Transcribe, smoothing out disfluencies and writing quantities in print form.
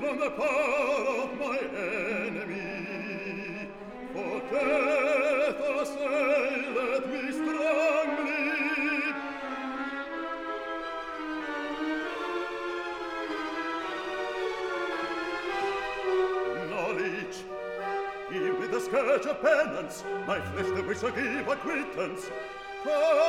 from the power of my enemy. For death assaileth me strongly. Knowledge, give me the scourge of penance, my flesh the wish to give acquittance.